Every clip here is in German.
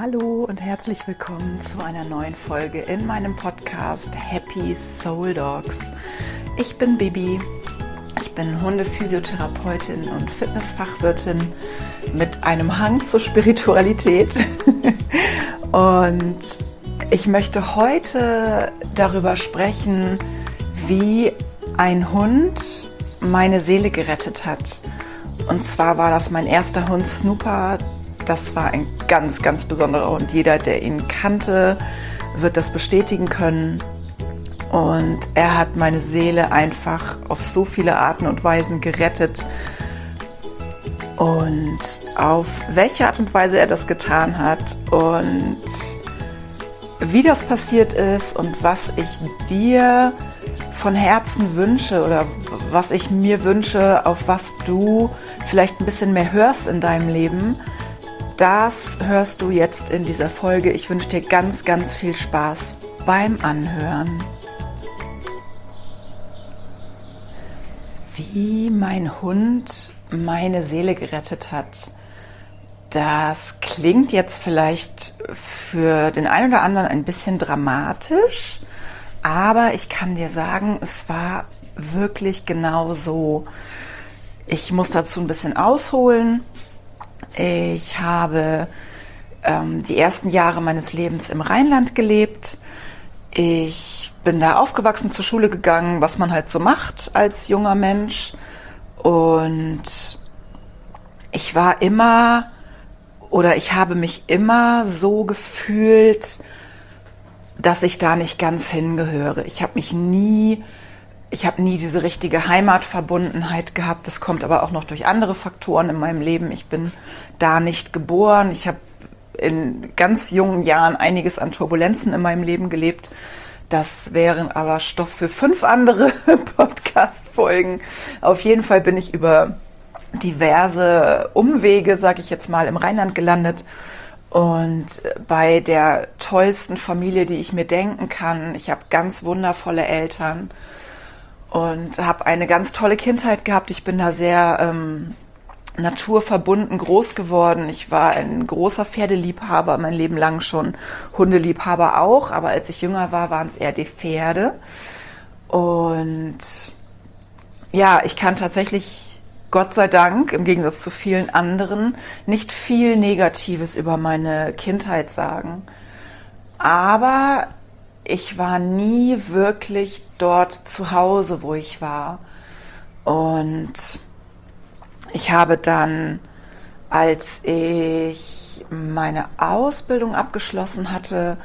Hallo und herzlich willkommen zu einer neuen Folge in meinem Podcast Happy Soul Dogs. Ich bin Bibi, ich bin Hundephysiotherapeutin und Fitnessfachwirtin mit einem Hang zur Spiritualität und ich möchte heute darüber sprechen, wie ein Hund meine Seele gerettet hat. Und zwar war das mein erster Hund, Snooper. Das war ein ganz, ganz besonderer Hund. Jeder, der ihn kannte, wird das bestätigen können. Und er hat meine Seele einfach auf so viele Arten und Weisen gerettet. Und auf welche Art und Weise er das getan hat und wie das passiert ist und was ich dir von Herzen wünsche oder was ich mir wünsche, auf was du vielleicht ein bisschen mehr hörst in deinem Leben, das hörst du jetzt in dieser Folge. Ich wünsche dir ganz, ganz viel Spaß beim Anhören. Wie mein Hund meine Seele gerettet hat, das klingt jetzt vielleicht für den einen oder anderen ein bisschen dramatisch, aber ich kann dir sagen, es war wirklich genau so. Ich muss dazu ein bisschen ausholen. Ich habe die ersten Jahre meines Lebens im Rheinland gelebt. Ich bin da aufgewachsen, zur Schule gegangen, was man halt so macht als junger Mensch. Und ich habe mich immer so gefühlt, dass ich da nicht ganz hingehöre. Ich habe nie diese richtige Heimatverbundenheit gehabt. Das kommt aber auch noch durch andere Faktoren in meinem Leben. Ich bin da nicht geboren. Ich habe in ganz jungen Jahren einiges an Turbulenzen in meinem Leben gelebt. Das wären aber Stoff für 5 andere Podcast-Folgen. Auf jeden Fall bin ich über diverse Umwege, sage ich jetzt mal, im Rheinland gelandet. Und bei der tollsten Familie, die ich mir denken kann. Ich habe ganz wundervolle Eltern und habe eine ganz tolle Kindheit gehabt. Ich bin da sehr naturverbunden groß geworden. Ich war ein großer Pferdeliebhaber, mein Leben lang schon Hundeliebhaber auch. Aber als ich jünger war, waren es eher die Pferde. Und ja, ich kann tatsächlich, Gott sei Dank, im Gegensatz zu vielen anderen, nicht viel Negatives über meine Kindheit sagen. Aber ich war nie wirklich dort zu Hause, wo ich war. Und ich habe dann, als ich meine Ausbildung abgeschlossen hatte,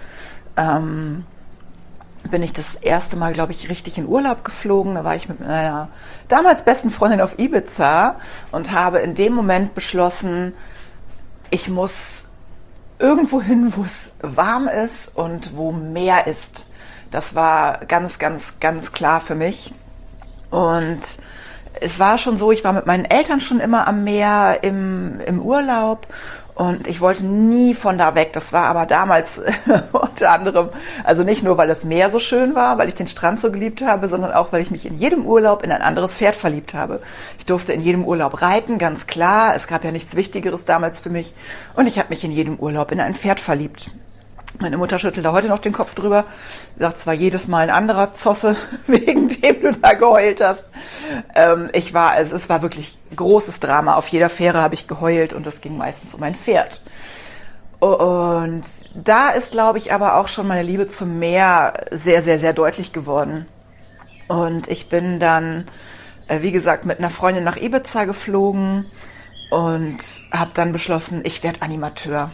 bin ich das erste Mal, glaube ich, richtig in Urlaub geflogen. Da war ich mit meiner damals besten Freundin auf Ibiza und habe in dem Moment beschlossen, ich muss irgendwo hin, wo es warm ist und wo Meer ist. Das war ganz, ganz, ganz klar für mich. Und es war schon so, ich war mit meinen Eltern schon immer am Meer im Urlaub und ich wollte nie von da weg. Das war aber damals unter anderem, also nicht nur, weil das Meer so schön war, weil ich den Strand so geliebt habe, sondern auch, weil ich mich in jedem Urlaub in ein anderes Pferd verliebt habe. Ich durfte in jedem Urlaub reiten, ganz klar. Es gab ja nichts Wichtigeres damals für mich. Und ich habe mich in jedem Urlaub in ein Pferd verliebt. Meine Mutter schüttelt da heute noch den Kopf drüber. Sie sagt zwar jedes Mal ein anderer Zosse, wegen dem du da geheult hast. Es war wirklich großes Drama. Auf jeder Fähre habe ich geheult und es ging meistens um ein Pferd. Und da ist, glaube ich, aber auch schon meine Liebe zum Meer sehr, sehr, sehr deutlich geworden. Und ich bin dann, wie gesagt, mit einer Freundin nach Ibiza geflogen und habe dann beschlossen, ich werde Animateur.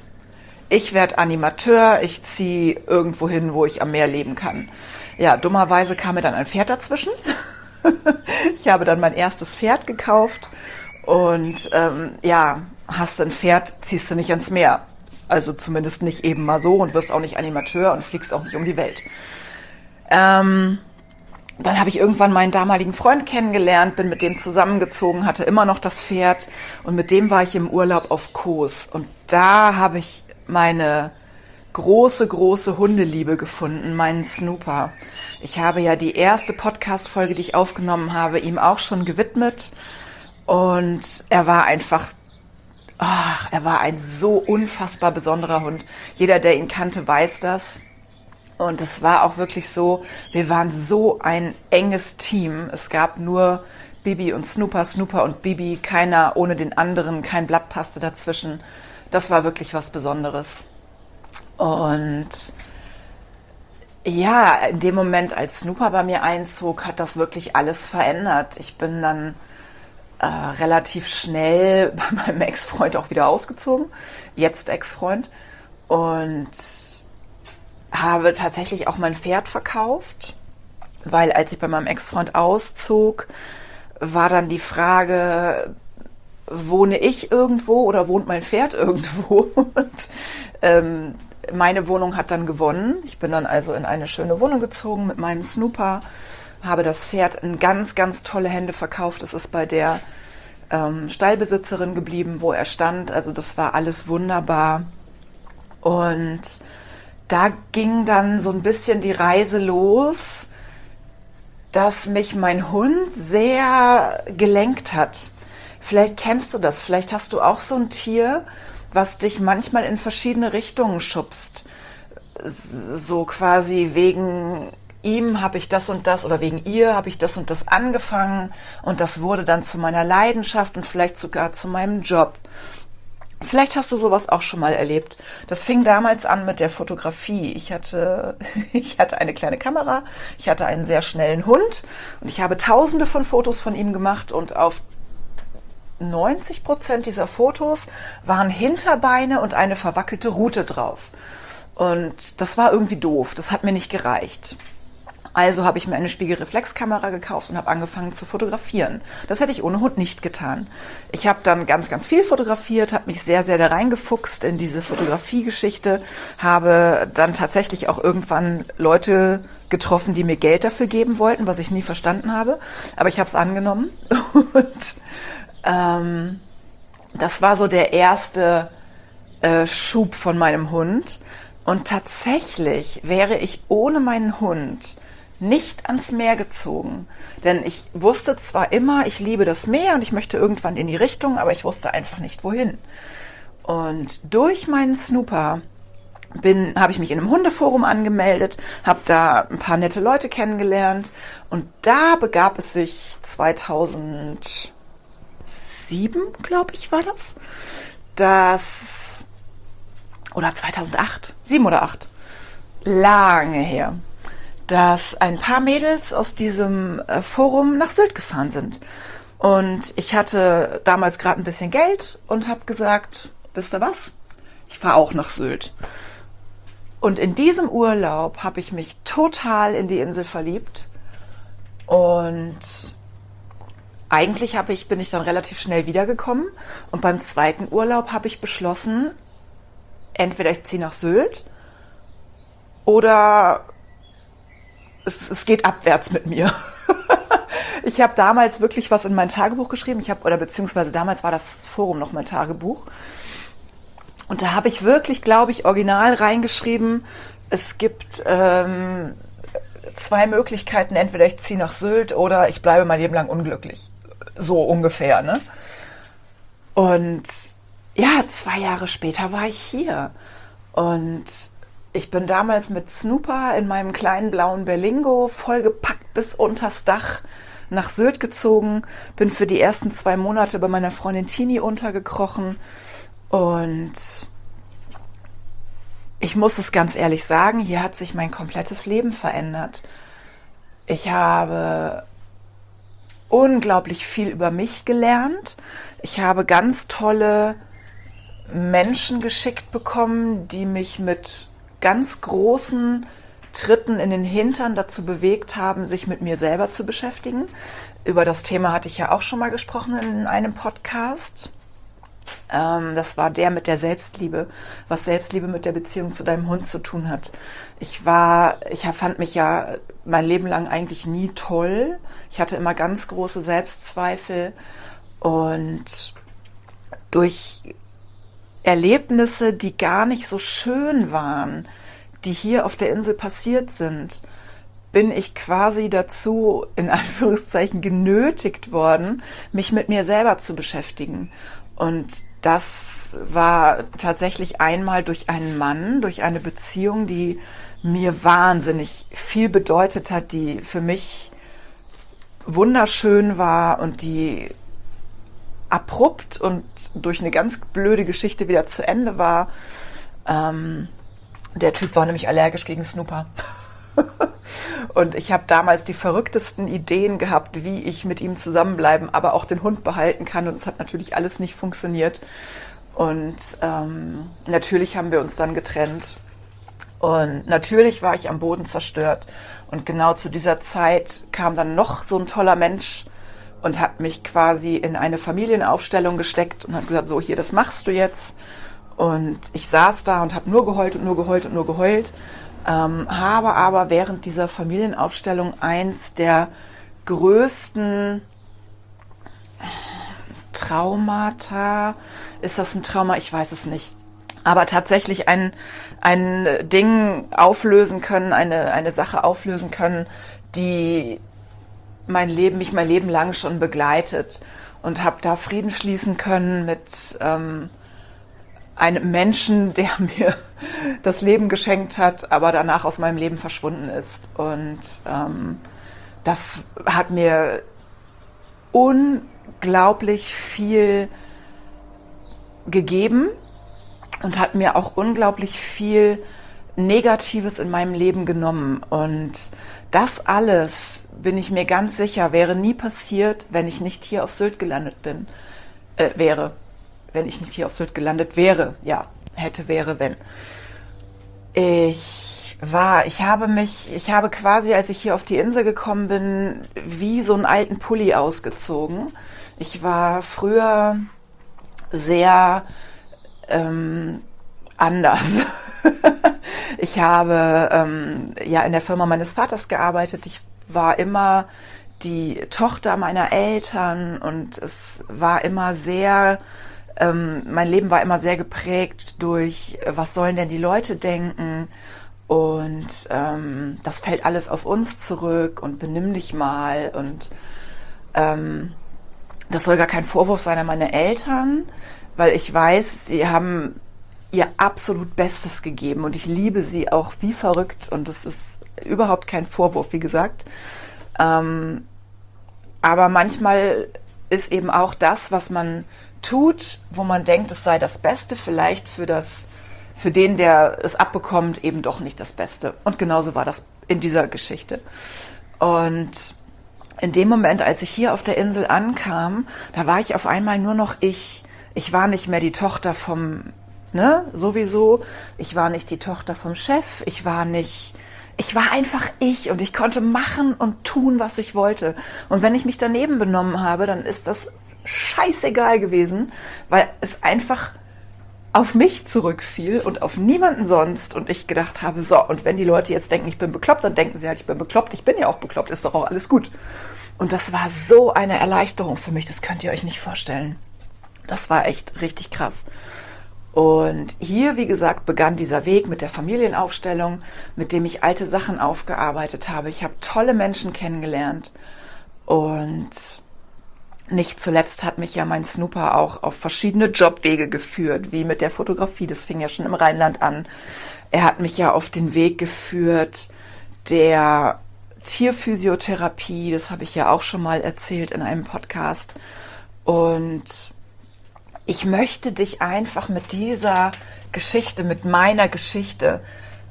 Ich ziehe irgendwo hin, wo ich am Meer leben kann. Ja, dummerweise kam mir dann ein Pferd dazwischen. Ich habe dann mein erstes Pferd gekauft und hast du ein Pferd, ziehst du nicht ans Meer. Also zumindest nicht eben mal so und wirst auch nicht Animateur und fliegst auch nicht um die Welt. Dann habe ich irgendwann meinen damaligen Freund kennengelernt, bin mit dem zusammengezogen, hatte immer noch das Pferd und mit dem war ich im Urlaub auf Kos. Und da habe ich meine große, große Hundeliebe gefunden, meinen Snooper. Ich habe ja die erste Podcast-Folge, die ich aufgenommen habe, ihm auch schon gewidmet. Und er war einfach ach, er war ein so unfassbar besonderer Hund. Jeder, der ihn kannte, weiß das. Und es war auch wirklich so, wir waren so ein enges Team. Es gab nur Bibi und Snooper, Snooper und Bibi, keiner ohne den anderen, kein Blatt passte dazwischen. Das war wirklich was Besonderes. Und ja, in dem Moment, als Snooper bei mir einzog, hat das wirklich alles verändert. Ich bin dann relativ schnell bei meinem Ex-Freund auch wieder ausgezogen, jetzt Ex-Freund, und habe tatsächlich auch mein Pferd verkauft, weil als ich bei meinem Ex-Freund auszog, war dann die Frage, wohne ich irgendwo oder wohnt mein Pferd irgendwo? Und meine Wohnung hat dann gewonnen. Ich bin dann also in eine schöne Wohnung gezogen mit meinem Snooper, habe das Pferd in ganz, ganz tolle Hände verkauft. Es ist bei der Stallbesitzerin geblieben, wo er stand. Also das war alles wunderbar. Und da ging dann so ein bisschen die Reise los, dass mich mein Hund sehr gelenkt hat. Vielleicht kennst du das, vielleicht hast du auch so ein Tier, was dich manchmal in verschiedene Richtungen schubst. So quasi wegen ihm habe ich das und das oder wegen ihr habe ich das und das angefangen und das wurde dann zu meiner Leidenschaft und vielleicht sogar zu meinem Job. Vielleicht hast du sowas auch schon mal erlebt. Das fing damals an mit der Fotografie. Ich hatte eine kleine Kamera, ich hatte einen sehr schnellen Hund und ich habe tausende von Fotos von ihm gemacht und auf 90% dieser Fotos waren Hinterbeine und eine verwackelte Rute drauf. Und das war irgendwie doof, das hat mir nicht gereicht. Also habe ich mir eine Spiegelreflexkamera gekauft und habe angefangen zu fotografieren. Das hätte ich ohne Hund nicht getan. Ich habe dann ganz, ganz viel fotografiert, habe mich sehr, sehr da reingefuchst in diese Fotografiegeschichte, habe dann tatsächlich auch irgendwann Leute getroffen, die mir Geld dafür geben wollten, was ich nie verstanden habe. Aber ich habe es angenommen. Und das war so der erste Schub von meinem Hund. Und tatsächlich wäre ich ohne meinen Hund nicht ans Meer gezogen. Denn ich wusste zwar immer, ich liebe das Meer und ich möchte irgendwann in die Richtung, aber ich wusste einfach nicht, wohin. Und durch meinen Snooper habe ich mich in einem Hundeforum angemeldet, habe da ein paar nette Leute kennengelernt und da begab es sich 2007, glaube ich, war das, oder 2008, 7 oder 8, lange her, dass ein paar Mädels aus diesem Forum nach Sylt gefahren sind. Und ich hatte damals gerade ein bisschen Geld und habe gesagt, wisst ihr was? Ich fahre auch nach Sylt. Und in diesem Urlaub habe ich mich total in die Insel verliebt. Und eigentlich bin ich dann relativ schnell wiedergekommen. Und beim zweiten Urlaub habe ich beschlossen, entweder ich ziehe nach Sylt oder es geht abwärts mit mir. Ich habe damals wirklich was in mein Tagebuch geschrieben. Beziehungsweise damals war das Forum noch mein Tagebuch. Und da habe ich wirklich, glaube ich, original reingeschrieben, es gibt 2 Möglichkeiten. Entweder ich ziehe nach Sylt oder ich bleibe mein Leben lang unglücklich. So ungefähr, ne? Und ja, 2 Jahre später war ich hier. Und ich bin damals mit Snooper in meinem kleinen blauen Berlingo vollgepackt bis unters Dach nach Sylt gezogen, bin für die ersten 2 Monate bei meiner Freundin Tini untergekrochen und ich muss es ganz ehrlich sagen, hier hat sich mein komplettes Leben verändert. Ich habe unglaublich viel über mich gelernt. Ich habe ganz tolle Menschen geschickt bekommen, die mich mit ganz großen Tritten in den Hintern dazu bewegt haben, sich mit mir selber zu beschäftigen. Über das Thema hatte ich ja auch schon mal gesprochen in einem Podcast. Das war der mit der Selbstliebe, was Selbstliebe mit der Beziehung zu deinem Hund zu tun hat. Ich fand mich ja mein Leben lang eigentlich nie toll. Ich hatte immer ganz große Selbstzweifel und durch Erlebnisse, die gar nicht so schön waren, die hier auf der Insel passiert sind, bin ich quasi dazu, in Anführungszeichen, genötigt worden, mich mit mir selber zu beschäftigen. Und das war tatsächlich einmal durch einen Mann, durch eine Beziehung, die mir wahnsinnig viel bedeutet hat, die für mich wunderschön war und die abrupt und durch eine ganz blöde Geschichte wieder zu Ende war. Der Typ war nämlich allergisch gegen Snooper. Und ich habe damals die verrücktesten Ideen gehabt, wie ich mit ihm zusammenbleiben, aber auch den Hund behalten kann. Und es hat natürlich alles nicht funktioniert. Und natürlich haben wir uns dann getrennt. Und natürlich war ich am Boden zerstört. Und genau zu dieser Zeit kam dann noch so ein toller Mensch und hat mich quasi in eine Familienaufstellung gesteckt und hat gesagt, so hier, das machst du jetzt. Und ich saß da und habe nur geheult und nur geheult und nur geheult. Habe aber während dieser Familienaufstellung eins der größten Traumata, ist das ein Trauma? Ich weiß es nicht. Aber tatsächlich ein Ding auflösen können, eine Sache auflösen können, die mich mein Leben lang schon begleitet, und habe da Frieden schließen können mit einem Menschen, der mir das Leben geschenkt hat, aber danach aus meinem Leben verschwunden ist. Und das hat mir unglaublich viel gegeben und hat mir auch unglaublich viel Negatives in meinem Leben genommen. Und das alles, bin ich mir ganz sicher, wäre nie passiert, wenn ich nicht hier auf Sylt gelandet wäre. Wenn ich nicht hier auf Sylt gelandet wäre. Ja, hätte, wäre, wenn. Ich habe quasi, als ich hier auf die Insel gekommen bin, wie so einen alten Pulli ausgezogen. Ich war früher sehr anders. Ich habe in der Firma meines Vaters gearbeitet. Ich war immer die Tochter meiner Eltern und es war immer sehr, mein Leben war immer sehr geprägt durch, was sollen denn die Leute denken, und das fällt alles auf uns zurück und benimm dich mal, und das soll gar kein Vorwurf sein an meine Eltern, weil ich weiß, sie haben ihr absolut Bestes gegeben und ich liebe sie auch wie verrückt, und das ist überhaupt kein Vorwurf, wie gesagt. Aber manchmal ist eben auch das, was man tut, wo man denkt, es sei das Beste, vielleicht für den, der es abbekommt, eben doch nicht das Beste. Und genauso war das in dieser Geschichte. Und in dem Moment, als ich hier auf der Insel ankam, da war ich auf einmal nur noch ich. Ich war nicht mehr die Tochter vom, sowieso. Ich war nicht die Tochter vom Chef. Ich war einfach ich, und ich konnte machen und tun, was ich wollte. Und wenn ich mich daneben benommen habe, dann ist das scheißegal gewesen, weil es einfach auf mich zurückfiel und auf niemanden sonst, und ich gedacht habe, so, und wenn die Leute jetzt denken, ich bin bekloppt, dann denken sie halt, ich bin bekloppt. Ich bin ja auch bekloppt, ist doch auch alles gut. Und das war so eine Erleichterung für mich, das könnt ihr euch nicht vorstellen. Das war echt richtig krass. Und hier, wie gesagt, begann dieser Weg mit der Familienaufstellung, mit dem ich alte Sachen aufgearbeitet habe. Ich habe tolle Menschen kennengelernt, und nicht zuletzt hat mich ja mein Snooper auch auf verschiedene Jobwege geführt, wie mit der Fotografie, das fing ja schon im Rheinland an. Er hat mich ja auf den Weg geführt der Tierphysiotherapie, das habe ich ja auch schon mal erzählt in einem Podcast. Und ich möchte dich einfach mit dieser Geschichte, mit meiner Geschichte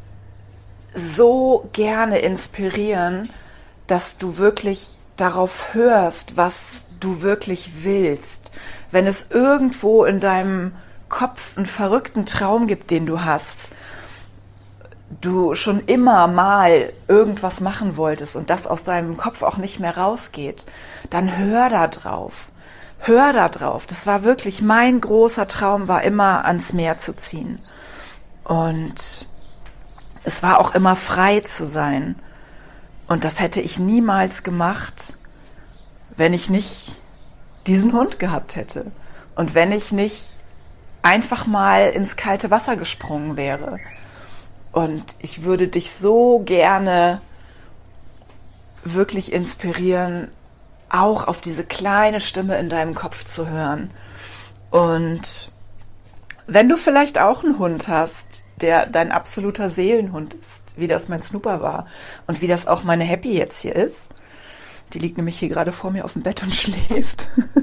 so gerne inspirieren, dass du wirklich darauf hörst, was du wirklich willst. Wenn es irgendwo in deinem Kopf einen verrückten Traum gibt, den du hast, du schon immer mal irgendwas machen wolltest und das aus deinem Kopf auch nicht mehr rausgeht, dann hör da drauf. Hör da drauf. Das war wirklich mein großer Traum, war immer ans Meer zu ziehen. Und es war auch immer frei zu sein. Und das hätte ich niemals gemacht, wenn ich nicht diesen Hund gehabt hätte. Und wenn ich nicht einfach mal ins kalte Wasser gesprungen wäre. Und ich würde dich so gerne wirklich inspirieren, auch auf diese kleine Stimme in deinem Kopf zu hören Und wenn du vielleicht auch einen Hund hast, der dein absoluter Seelenhund ist, wie das mein Snooper war und wie das auch meine Happy jetzt hier ist, die liegt nämlich hier gerade vor mir auf dem Bett und schläft.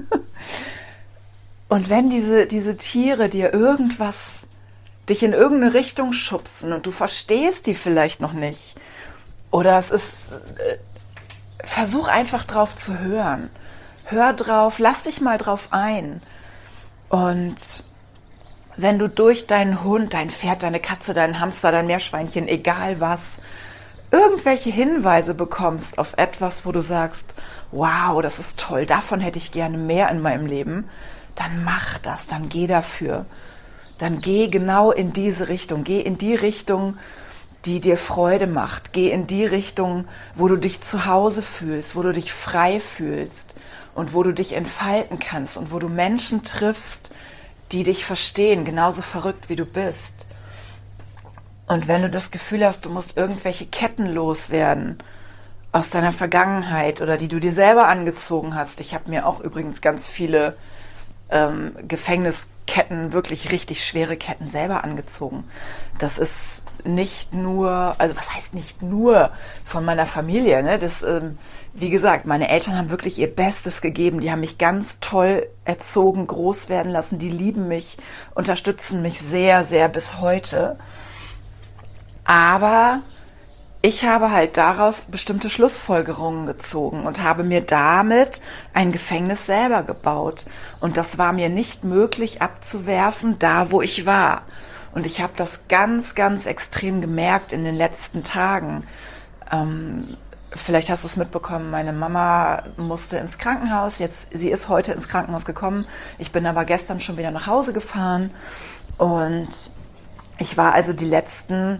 Und wenn diese Tiere dir dich in irgendeine Richtung schubsen und du verstehst die vielleicht noch nicht, oder versuch einfach drauf zu hören. Hör drauf, lass dich mal drauf ein. Und wenn du durch deinen Hund, dein Pferd, deine Katze, deinen Hamster, dein Meerschweinchen, egal was, irgendwelche Hinweise bekommst auf etwas, wo du sagst, wow, das ist toll, davon hätte ich gerne mehr in meinem Leben, dann mach das, dann geh dafür. Dann geh genau in diese Richtung, geh in die Richtung, die dir Freude macht. Geh in die Richtung, wo du dich zu Hause fühlst, wo du dich frei fühlst und wo du dich entfalten kannst und wo du Menschen triffst, die dich verstehen, genauso verrückt wie du bist. Und wenn du das Gefühl hast, du musst irgendwelche Ketten loswerden aus deiner Vergangenheit oder die du dir selber angezogen hast. Ich habe mir auch übrigens ganz viele Gefängnisketten, wirklich richtig schwere Ketten selber angezogen. Das ist nicht nur, also was heißt nicht nur von meiner Familie, ne? Das, wie gesagt, meine Eltern haben wirklich ihr Bestes gegeben. Die haben mich ganz toll erzogen, groß werden lassen. Die lieben mich, unterstützen mich sehr, sehr bis heute. Aber ich habe halt daraus bestimmte Schlussfolgerungen gezogen und habe mir damit ein Gefängnis selber gebaut. Und das war mir nicht möglich abzuwerfen, da wo ich war. Und ich habe das ganz, ganz extrem gemerkt in den letzten Tagen. Vielleicht hast du es mitbekommen, meine Mama musste ins Krankenhaus. Sie ist heute ins Krankenhaus gekommen. Ich bin aber gestern schon wieder nach Hause gefahren. Und ich war also die letzten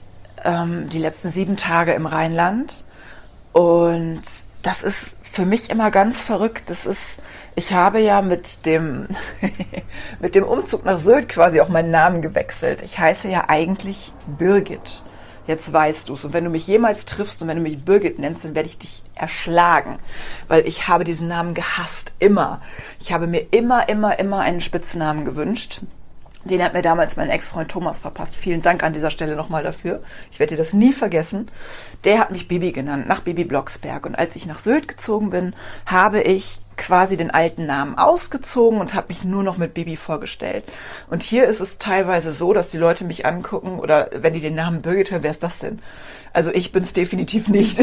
7 Tage im Rheinland. Und das ist für mich immer ganz verrückt. Ich habe ja mit dem Umzug nach Sylt quasi auch meinen Namen gewechselt. Ich heiße ja eigentlich Birgit. Jetzt weißt du es. Und wenn du mich jemals triffst und wenn du mich Birgit nennst, dann werde ich dich erschlagen. Weil ich habe diesen Namen gehasst. Immer. Ich habe mir immer einen Spitznamen gewünscht. Den hat mir damals mein Ex-Freund Thomas verpasst. Vielen Dank an dieser Stelle nochmal dafür. Ich werde dir das nie vergessen. Der hat mich Bibi genannt, nach Bibi Blocksberg. Und als ich nach Sylt gezogen bin, habe ich quasi den alten Namen ausgezogen und habe mich nur noch mit Bibi vorgestellt. Und hier ist es teilweise so, dass die Leute mich angucken oder wenn die den Namen Birgit hören, wer ist das denn? Also ich bin es definitiv nicht.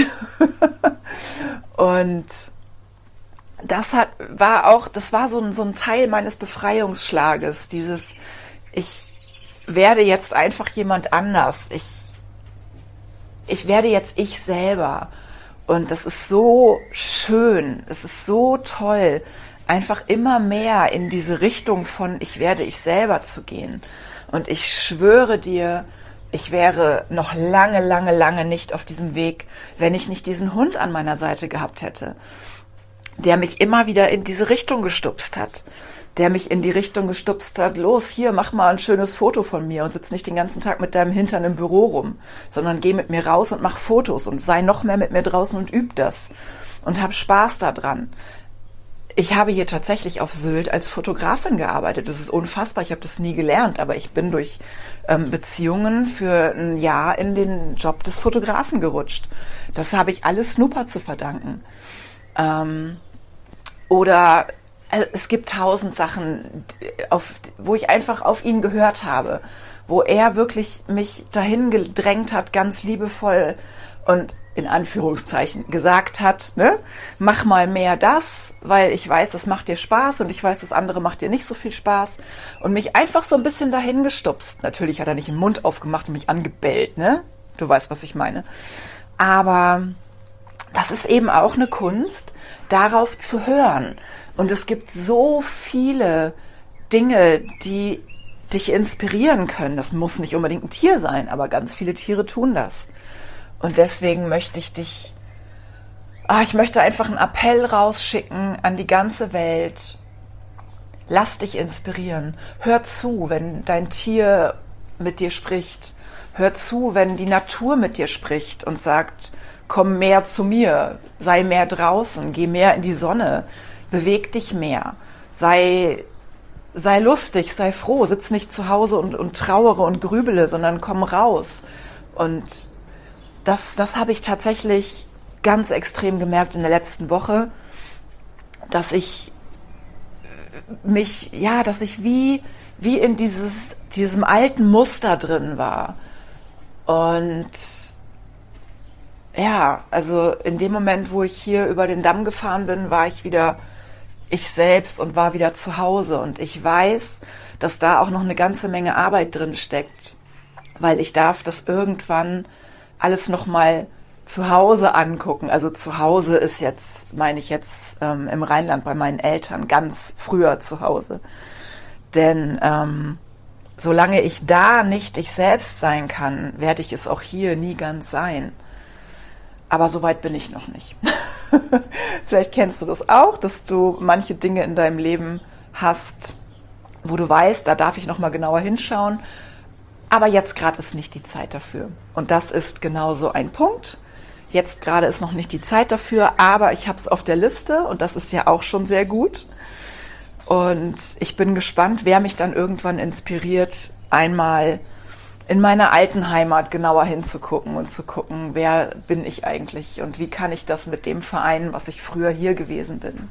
Und das war so ein Teil meines Befreiungsschlages, ich werde jetzt einfach jemand anders. Ich werde jetzt ich selber. Und das ist so schön, es ist so toll, einfach immer mehr in diese Richtung von ich werde ich selber zu gehen. Und ich schwöre dir, ich wäre noch lange nicht auf diesem Weg, wenn ich nicht diesen Hund an meiner Seite gehabt hätte, der mich immer wieder in diese Richtung gestupst hat. Der mich in die Richtung gestupst hat, los, hier, mach mal ein schönes Foto von mir und sitz nicht den ganzen Tag mit deinem Hintern im Büro rum, sondern geh mit mir raus und mach Fotos und sei noch mehr mit mir draußen und üb das und hab Spaß daran. Ich habe hier tatsächlich auf Sylt als Fotografin gearbeitet. Das ist unfassbar, ich habe das nie gelernt, aber ich bin durch Beziehungen für ein Jahr in den Job des Fotografen gerutscht. Das habe ich alles Snooper zu verdanken. Oder es gibt 1000 Sachen, wo ich einfach auf ihn gehört habe, wo er wirklich mich dahin gedrängt hat, ganz liebevoll und in Anführungszeichen gesagt hat, ne, mach mal mehr das, weil ich weiß, das macht dir Spaß und ich weiß, das andere macht dir nicht so viel Spaß und mich einfach so ein bisschen dahin gestupst. Natürlich hat er nicht den Mund aufgemacht und mich angebellt, ne? Du weißt, was ich meine. Aber das ist eben auch eine Kunst, darauf zu hören. Und es gibt so viele Dinge, die dich inspirieren können. Das muss nicht unbedingt ein Tier sein, aber ganz viele Tiere tun das. Und deswegen möchte ich möchte einfach einen Appell rausschicken an die ganze Welt. Lass dich inspirieren. Hör zu, wenn dein Tier mit dir spricht. Hör zu, wenn die Natur mit dir spricht und sagt, komm mehr zu mir, sei mehr draußen, geh mehr in die Sonne. Beweg dich mehr, sei sei lustig, sei froh, sitz nicht zu Hause und trauere und grübele, sondern komm raus. Und das habe ich tatsächlich ganz extrem gemerkt in der letzten Woche, dass ich wie in diesem alten Muster drin war. Und ja, also in dem Moment, wo ich hier über den Damm gefahren bin, war ich wieder ich selbst und war wieder zu Hause. Und ich weiß, dass da auch noch eine ganze Menge Arbeit drin steckt, weil ich darf das irgendwann alles nochmal zu Hause angucken. Also zu Hause ist jetzt, meine ich jetzt im Rheinland bei meinen Eltern, ganz früher zu Hause. Denn solange ich da nicht ich selbst sein kann, werde ich es auch hier nie ganz sein. Aber so weit bin ich noch nicht. Vielleicht kennst du das auch, dass du manche Dinge in deinem Leben hast, wo du weißt, da darf ich noch mal genauer hinschauen. Aber jetzt gerade ist nicht die Zeit dafür. Und das ist genau so ein Punkt. Jetzt gerade ist noch nicht die Zeit dafür, aber ich habe es auf der Liste und das ist ja auch schon sehr gut. Und ich bin gespannt, wer mich dann irgendwann inspiriert, einmal in meiner alten Heimat genauer hinzugucken und zu gucken, wer bin ich eigentlich und wie kann ich das mit dem vereinen, was ich früher hier gewesen bin.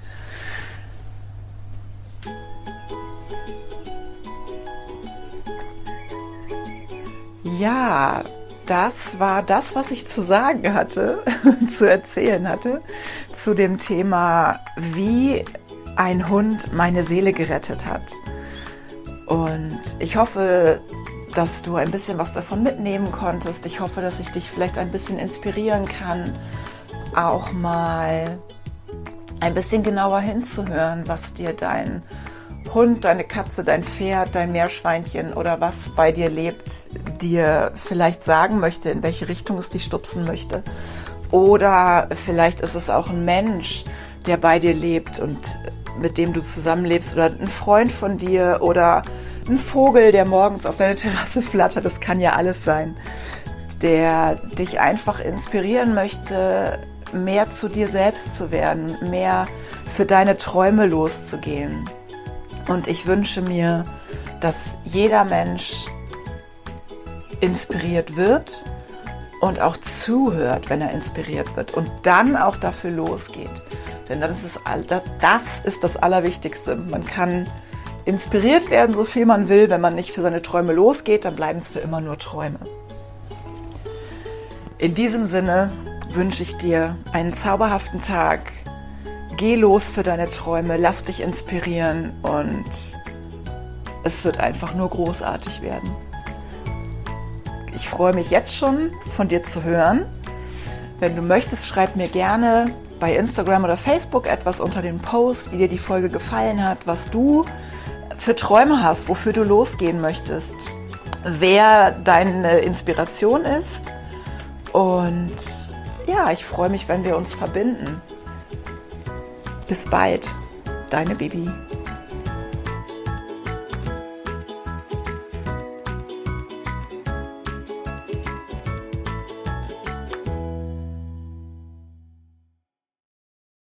Ja, das war das, was ich zu sagen hatte, zu erzählen hatte, zu dem Thema, wie ein Hund meine Seele gerettet hat. Und ich hoffe, dass du ein bisschen was davon mitnehmen konntest. Ich hoffe, dass ich dich vielleicht ein bisschen inspirieren kann, auch mal ein bisschen genauer hinzuhören, was dir dein Hund, deine Katze, dein Pferd, dein Meerschweinchen oder was bei dir lebt, dir vielleicht sagen möchte, in welche Richtung es dich stupsen möchte. Oder vielleicht ist es auch ein Mensch, der bei dir lebt und mit dem du zusammenlebst oder ein Freund von dir oder ein Vogel, der morgens auf deine Terrasse flattert, das kann ja alles sein, der dich einfach inspirieren möchte, mehr zu dir selbst zu werden, mehr für deine Träume loszugehen. Und ich wünsche mir, dass jeder Mensch inspiriert wird und auch zuhört, wenn er inspiriert wird und dann auch dafür losgeht. Denn das ist das Allerwichtigste. Man kann inspiriert werden, so viel man will. Wenn man nicht für seine Träume losgeht, dann bleiben es für immer nur Träume. In diesem Sinne wünsche ich dir einen zauberhaften Tag. Geh los für deine Träume, lass dich inspirieren und es wird einfach nur großartig werden. Ich freue mich jetzt schon, von dir zu hören. Wenn du möchtest, schreib mir gerne bei Instagram oder Facebook etwas unter den Post, wie dir die Folge gefallen hat, was du für Träume hast, wofür du losgehen möchtest, wer deine Inspiration ist. Und ja, ich freue mich, wenn wir uns verbinden. Bis bald, deine Bibi.